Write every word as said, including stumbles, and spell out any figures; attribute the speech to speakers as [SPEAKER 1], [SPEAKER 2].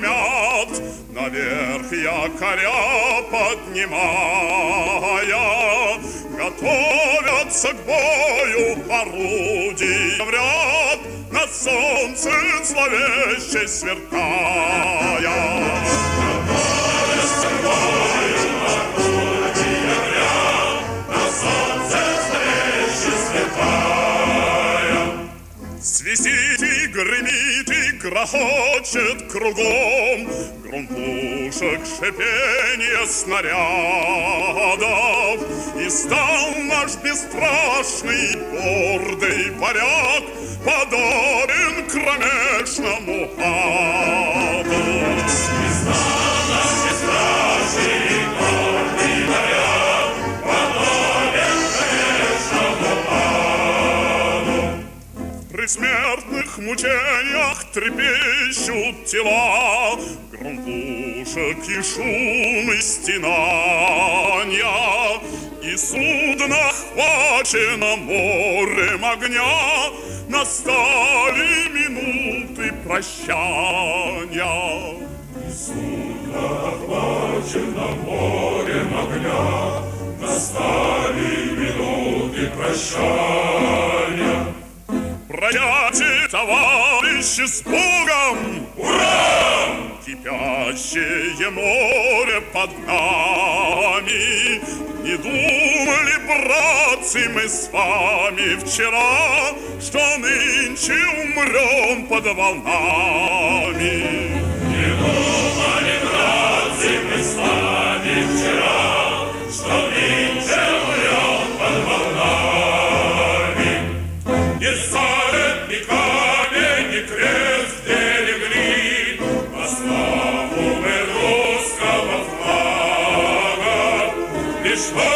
[SPEAKER 1] гремят, наверх якоря поднимая, готовятся к бою орудия в ряд, на солнце зловеще сверкая. Готовятся к бою орудия в ряд, на солнце зловеще сверкая. Свистит и гремит и грохочет кругом гром пушек, шипенье снарядов. И стал наш бесстрашный гордый варяг подобен кромешному аду. И стал наш бесстрашный гордый варяг подобен кромешному аду. При смертных мучениях трепещут тела, гром пушек и шум и стенанья, и судно хвачено морем огня, настали минуты прощания. И судно хвачено морем огня, настали минуты прощания. Пройдите, товарищи, с Богом! Ура! Кипящее море под нами. Не думали, братцы, мы с вами вчера, что нынче умрем под волнами. Не думали, братцы, мы с вами вчера, что нынче умрем под волнами. Не ставят ни камень, ни крест, где легли во славу мы русского флага. Лишь